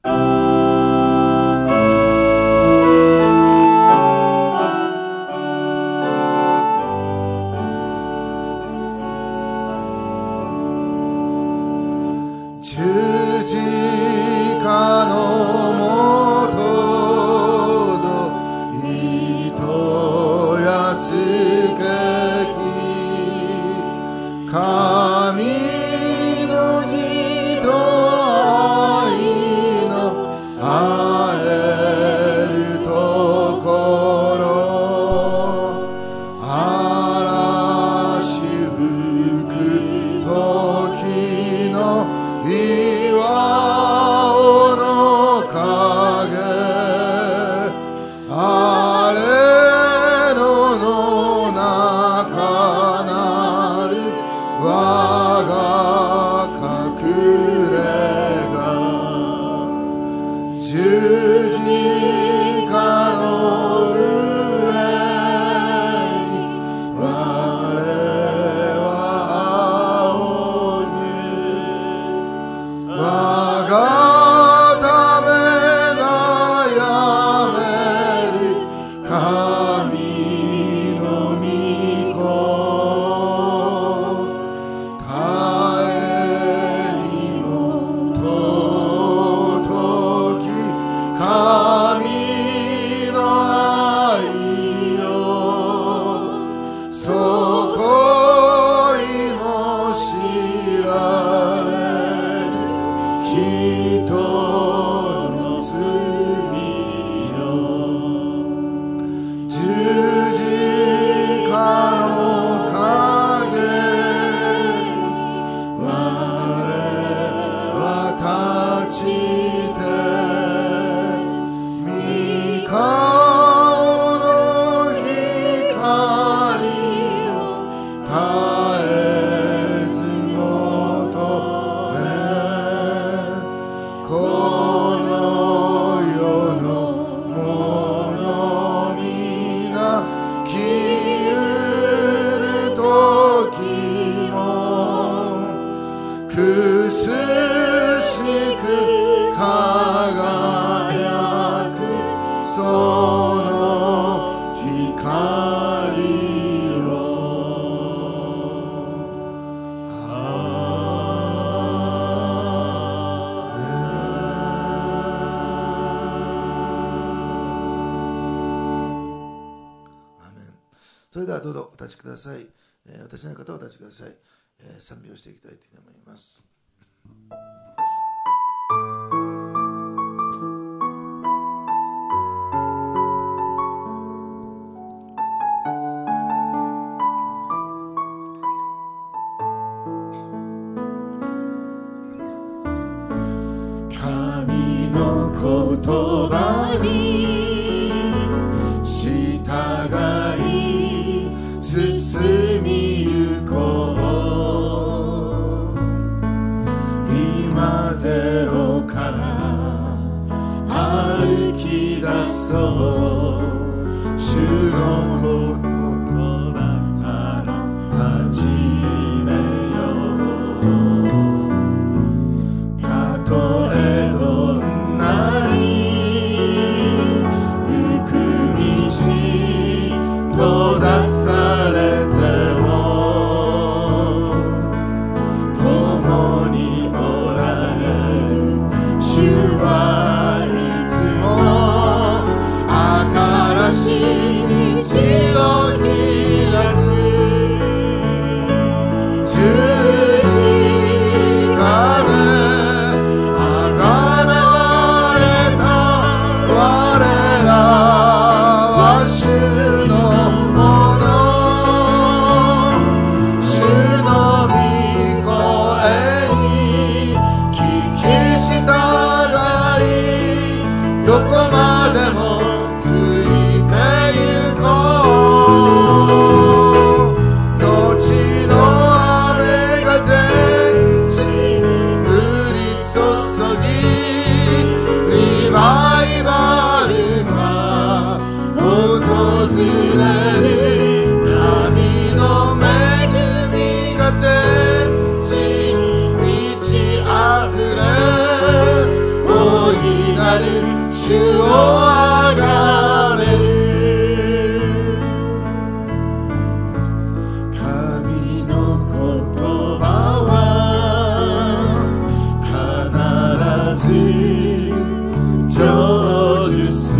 それではどうぞお立ちください。私の方はお立ちください。賛美をしていきたいと思います。 神の言葉に従い進みゆこう。今ゼロから歩き出そう。主の言葉から始めよう。たとえどんなに行く道閉ざされても共におられる主はいつも新しい道を開く。十字架であがなわれた我らは主のもの。主の御声に聞き従いなる主をあがめる。神の言葉は必ず成就する。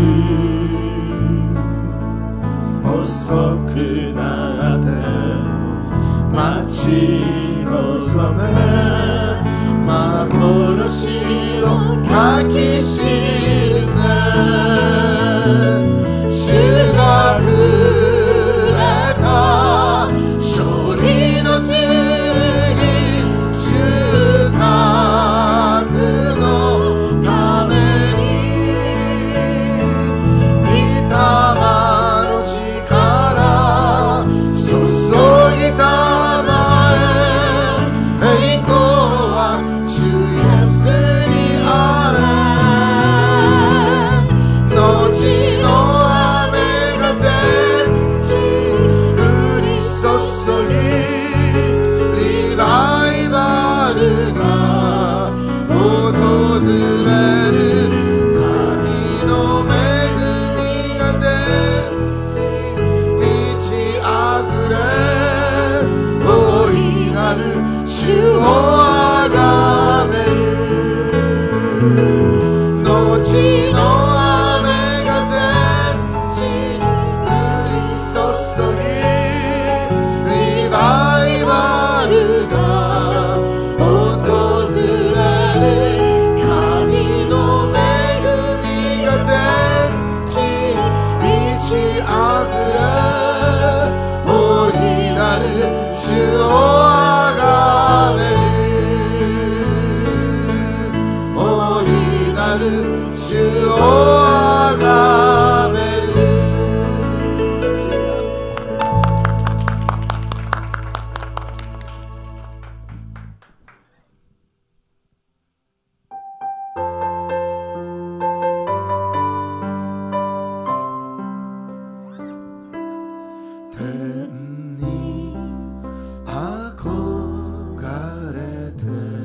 遅くなっても待ち望む幻を書き記す。主がくれた勝利の剣、収穫のために御霊の力注ぎたまえ。栄光は主イエスにあれ。後の雨が全地に降り注ぎ、リバイバルが訪れる。神の恵みが全地に満ち溢れ、大いなる主をあがめる。後の雨が全地に降り注ぎ、リバイバルが訪れる。神の恵みが全地に満ち溢れ、大いなる主をあがめる。大いなる主をあがめる。天に憧れて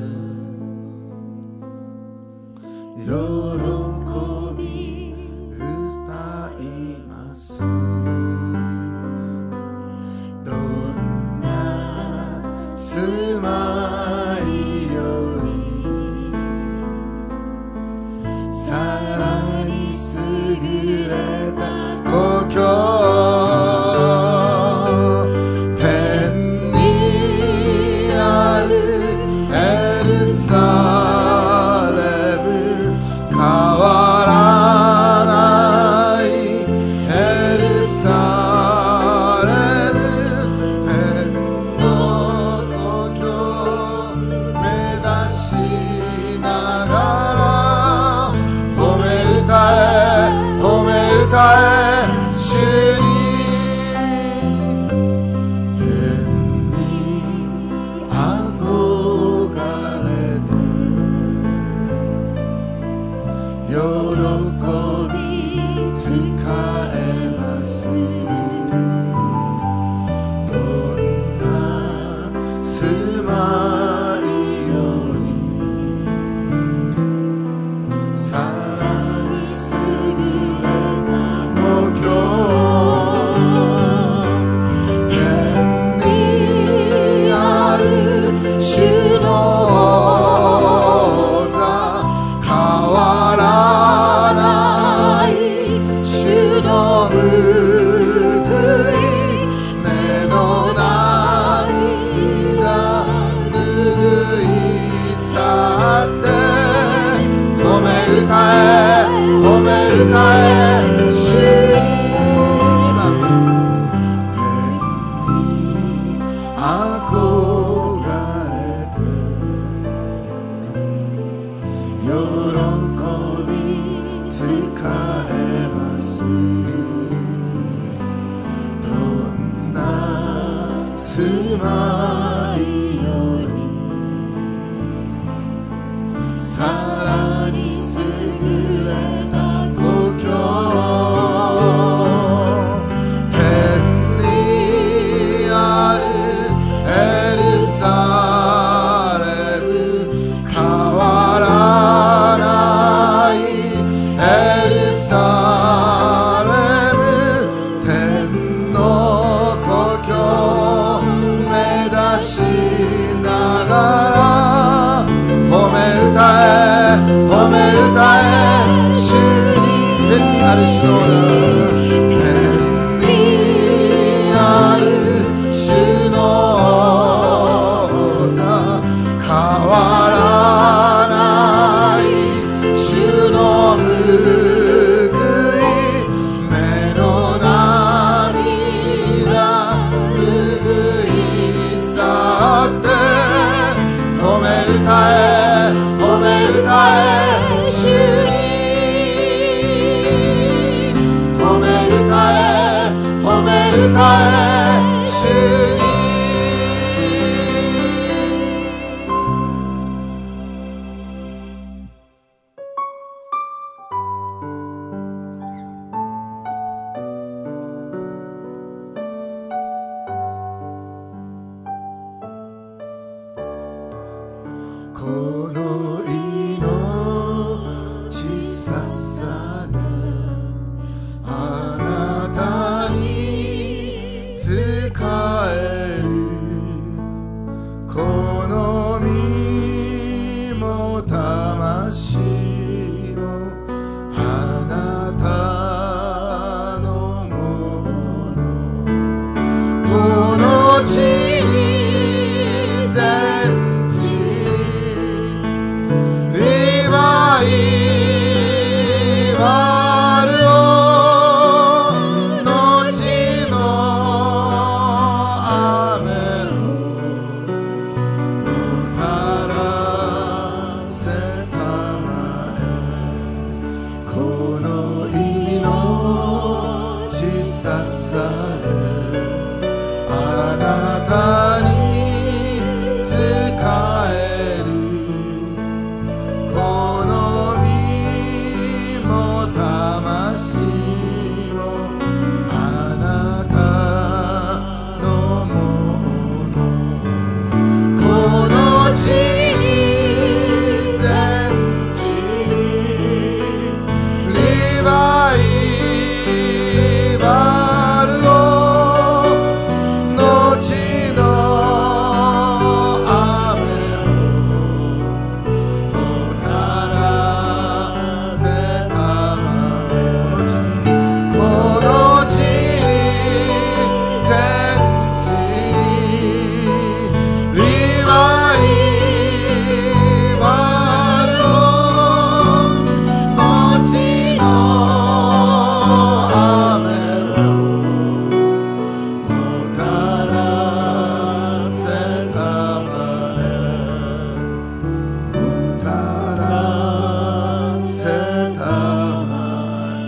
喜び歌います。どんな住まいよりさらに優れた故郷、天にあるエルサレム、変わらないエルサレム、天の故郷目指しながら褒め歌え褒め歌え主に。天に憧れて喜び使えます。どんな住まいよりさらに優れた故郷、天にある主の座、変わらない主の報い、目の涙拭い去って褒め歌え褒め歌え主に。一番天に憧れて喜び使えます。どんな住まいよりさらに優れた故郷、天にあるエルサレム、変わらない褒め歌え主に天にある主の名天にある主の座変わらない主の報い目の涙拭い去って褒め歌え褒め歌え主に褒め歌え褒め歌え主にこの命捧げあなたに仕えるこの身も魂もあなたのものこの地に全地リバイバルを後の雨をもたらせたまえこの命捧げあなたに仕えるこの身も魂もあなたのものこの地に全地にリバイバルを後の雨をもたらせたまえこの地にこの地に全地にリバイバルを後の雨をもたらせたまえもたらせたま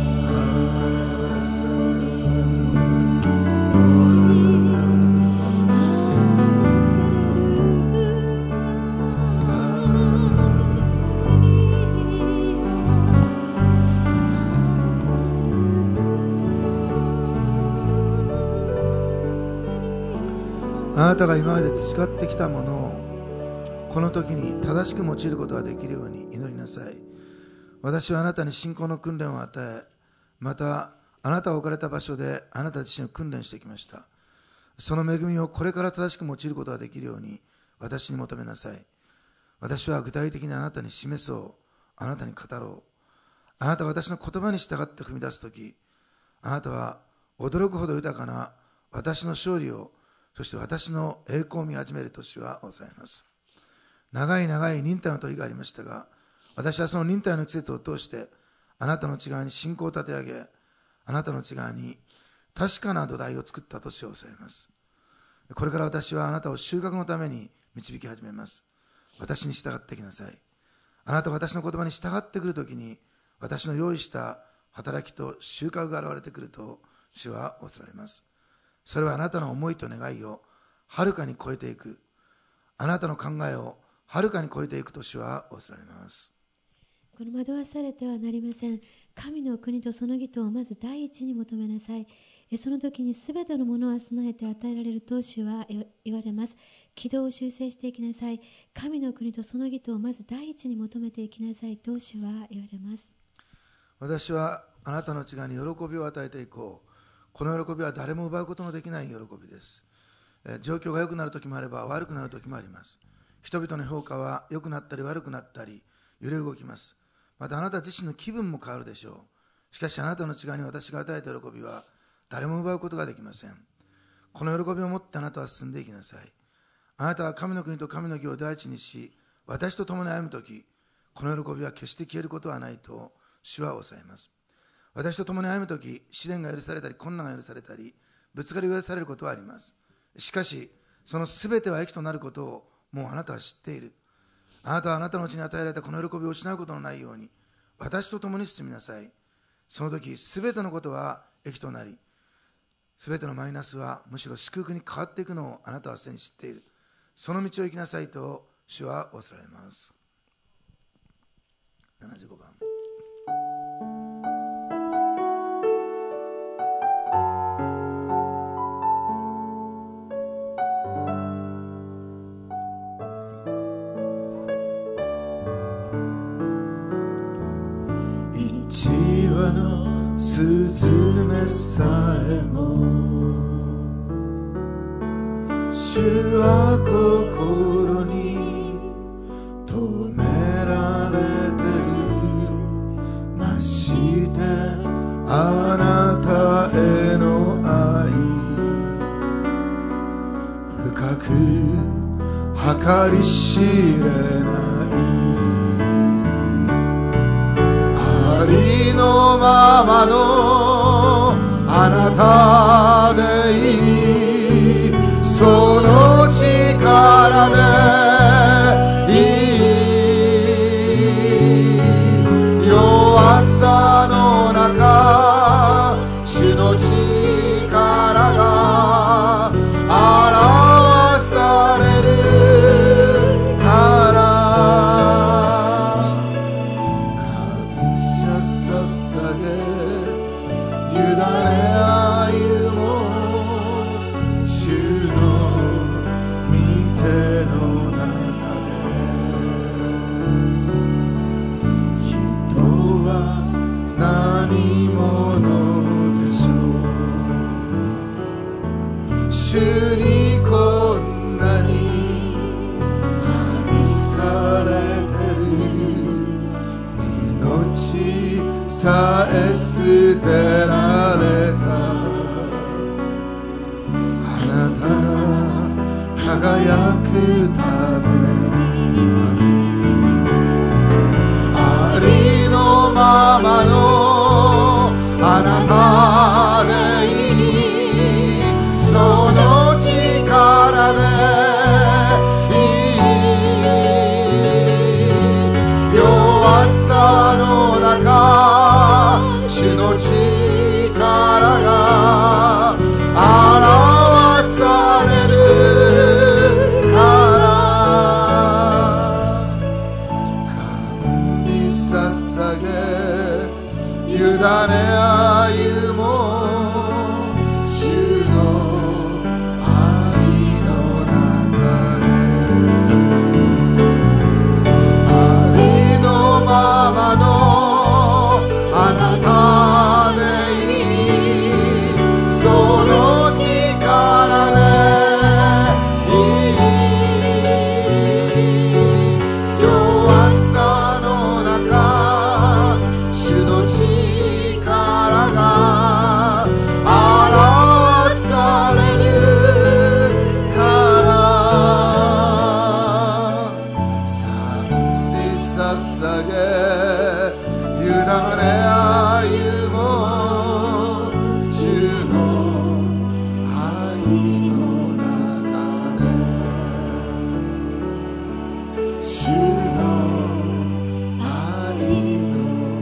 あなたが今まで培ってきたものをこの時に正しく用いることができるように祈りなさい。私はあなたに信仰の訓練を与え、またあなたが置かれた場所であなた自身を訓練してきました。その恵みをこれから正しく用いることができるように私に求めなさい。私は具体的にあなたに示そう。あなたに語ろう。あなたが私の言葉に従って踏み出すとき、あなたは驚くほど豊かな私の勝利を、そして私の栄光を見始める年は抑えます。長い長い忍耐の時がありましたが、私はその忍耐の季節を通してあなたの内側に信仰を立て上げ、あなたの内側に確かな土台を作った年を抑えます。これから私はあなたを収穫のために導き始めます。私に従ってきなさい。あなたが私の言葉に従ってくるときに、私の用意した働きと収穫が現れてくると主は仰せられます。それはあなたの思いと願いをはるかに超えていく、あなたの考えをはるかに超えていくと主は仰せられます。 この惑わされてはなりません。神の国とその義とをまず第一に求めなさい。その時にすべてのものを備えて与えられると主は言われます。軌道を修正していきなさい。神の国とその義とをまず第一に求めていきなさいと主は言われます。 私はあなたの内側に喜びを与えていこう。この喜びは誰も奪うことのできない喜びです。状況が良くなる時もあれば悪くなる時もあります。人々の評価は良くなったり悪くなったり、 揺れ動きます。またあなた自身の気分も変わるでしょう。しかしあなたの内側に私が与えた喜びは誰も奪うことができません。この喜びを持ってあなたは進んでいきなさい。あなたは神の国と神の義を第一にし、私と共に歩むとき、この喜びは決して消えることはないと主は抑えます。私と共に歩むとき、試練が許されたり困難が許されたり、ぶつかり許されることはあります。しかしそのすべては益となることをもうあなたは知っている。あなたはあなたのうちに与えられたこの喜びを失うことのないように私と共に進みなさい。その時すべてのことは益となり、すべてのマイナスはむしろ祝福に変わっていくのをあなたはすでに知っている。その道を行きなさいと主は仰せられます。75番。 一羽のスズメさえも主は心に留められてる。ましてあなたへの愛深く計り知れない。ありのままのあなたでいい。その力でいい。弱さの中主の力が表されるから感謝捧げ委ね歩もう主の御手の中で。人は何者でしょう。主にこんなに愛されてる。命さえ捨てられたあなたが輝くために。ありのままのあなたでいい。その力でいい。弱さの中主の力が表されるから神に捧げ委ね歩もう主の愛の中で。ありのままのあなたでいい。その力でいい。弱さの中主の力が表されるから賛美捧げ委ね歩もう主の愛の中で。主の愛の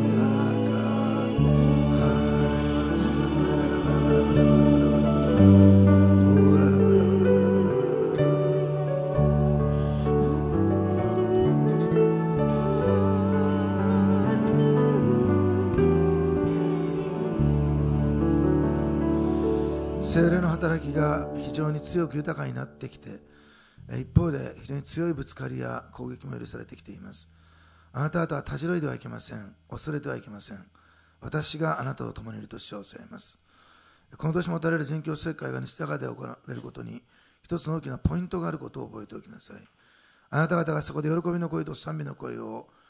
聖霊の働きが非常に強く豊かになってきて、一方で非常に強いぶつかりや攻撃も許されてきています。あなた方はたじろいではいけません。恐れてはいけません。私があなたと共にいると主はおっしゃいます。この年もたれる殉教聖会が西高で行われることに一つの大きなポイントがあることを覚えておきなさい。あなた方がそこで喜びの声と賛美の声を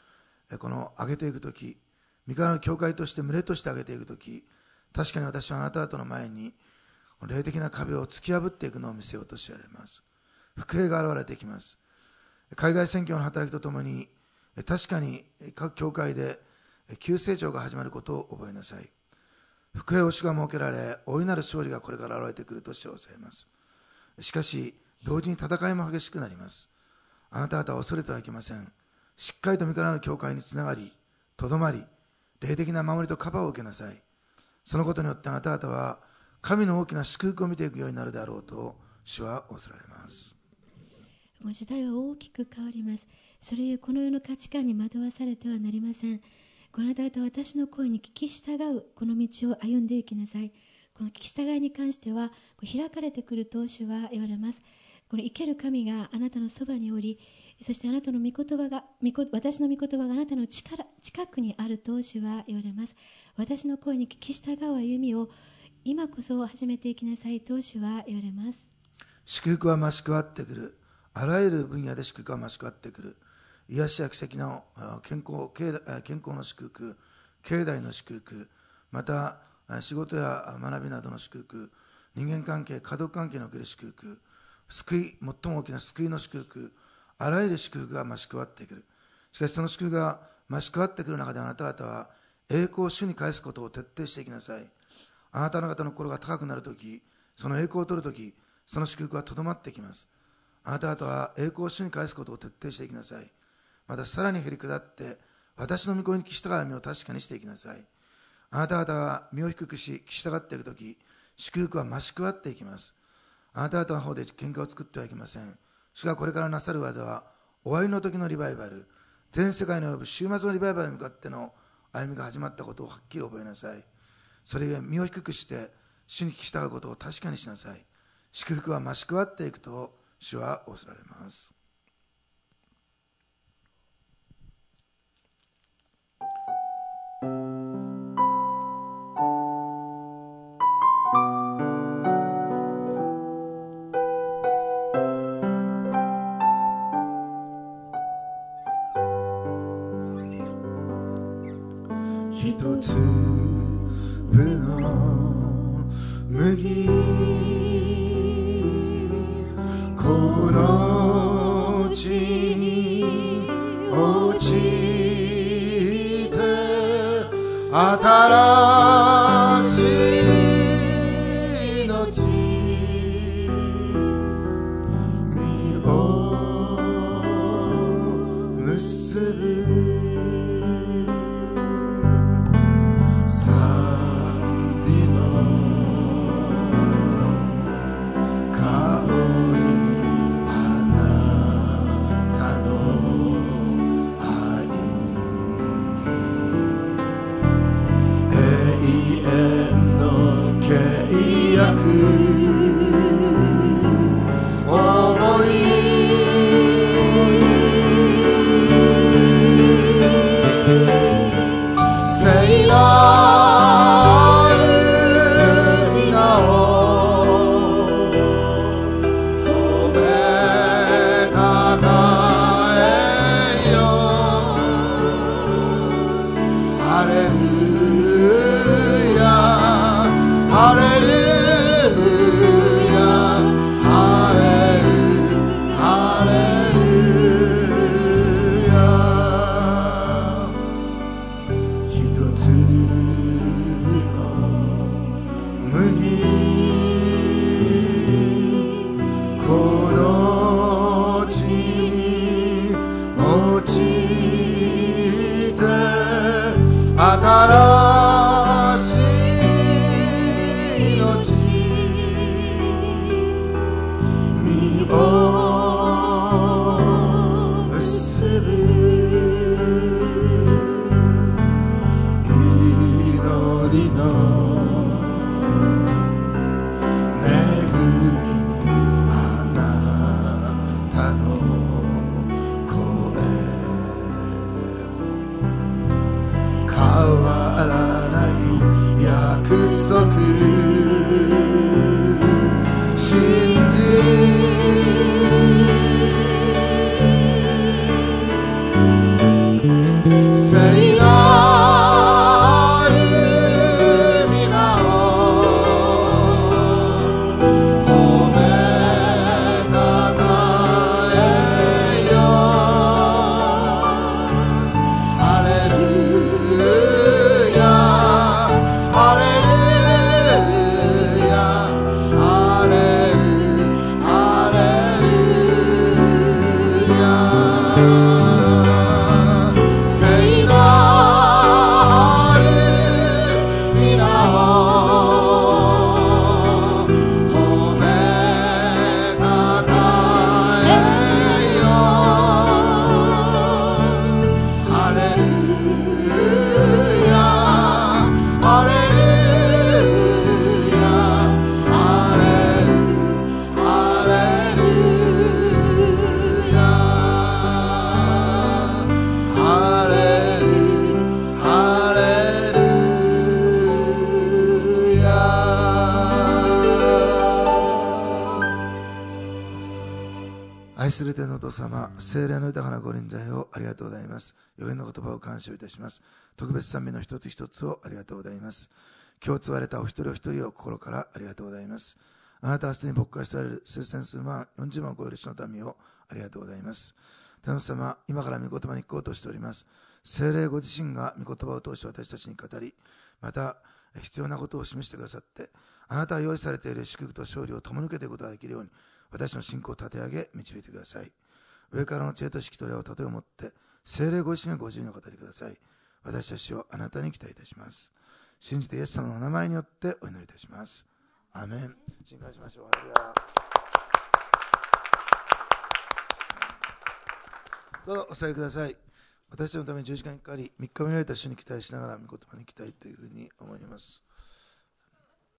この上げていくとき、御体の教会として群れとして上げていくとき、確かに私はあなた方の前に霊的な壁を突き破っていくのを見せようとしておられます。福音が現れてきます。海外宣教の働きとともに、確かに各教会で急成長が始まることを覚えなさい。福音を主が設けられ、大いなる勝利がこれから現れてくると主を教えます。しかし、同時に戦いも激しくなります。あなた方は恐れてはいけません。しっかりと御体の教会につながり、とどまり、霊的な守りとカバーを受けなさい。そのことによってあなた方は神の大きな祝福を見ていくようになるであろうと主は仰せられます。 もう時代は大きく変わります。それゆえこの世の価値観に惑わされてはなりません。この方々は私の声に聞き従うこの道を歩んでいきなさい。この聞き従いに関しては開かれてくると主は言われます。この生ける神があなたのそばにおり、そしてあなたの御言葉が私の御言葉があなたの近くにあると主は言われます。私の声に聞き従う歩みを今こそ始めていきなさいと主は言われます。 祝福は増し加わってくる。あらゆる分野で祝福は増し加わってくる。癒しや奇跡の健康の祝福、経済の祝福、また仕事や学びなどの祝福、人間関係、家族関係における祝福、救い、最も大きな救いの祝福、あらゆる祝福が増し加わってくる。しかしその祝福が増し加わってくる中であなた方は栄光を主に返すことを徹底していきなさい。あなた方の心が高くなるとき、その栄光を取るとき、その祝福はとどまってきます。あなた方は栄光を主に返すことを徹底していきなさい。またさらに減り下って私の御声に聞き従う身を確かにしていきなさい。あなた方が身を低くし聞き従っていくとき、祝福は増し加わっていきます。あなた方の方で喧嘩を作ってはいけません。主がこれからなさる技は終わりの時のリバイバル、全世界に及ぶ終末のリバイバルに向かっての歩みが始まったことをはっきり覚えなさい。それゆえ身を低くして主に聞き従うことを確かにしなさい。祝福は増し加わっていくと主は仰せられます。 一粒の麦、この地に落ちて新しい命、実を結ぶする天のお父様、聖霊の豊かなご臨在をありがとうございます。予言の言葉を感謝いたします。特別賛美の一つ一つをありがとうございます。今日つわれたお一人お一人を心からありがとうございます。あなたはすでに牧会しておられる数千数万、40万を超える主の民をありがとうございます。天の様、今から御言葉に行こうとしております。聖霊ご自身が御言葉を通して私たちに語り、また必要なことを示してくださって、あなたが用意されている祝福と勝利を共に受けていくことができるように、私の信仰を立て上げ、導いてください。上からの知恵と識と霊を盾を持って、聖霊ご自身がご自由にお語りください。私たちをあなたに期待いたします。信じてイエス様のお名前によってお祈りいたします。アーメン。信感しましょう。ハレルヤ。どうぞお座りください。私たちのために10時間かかり、3日目にられた主に期待しながら御言葉に行きたいというふうに思います。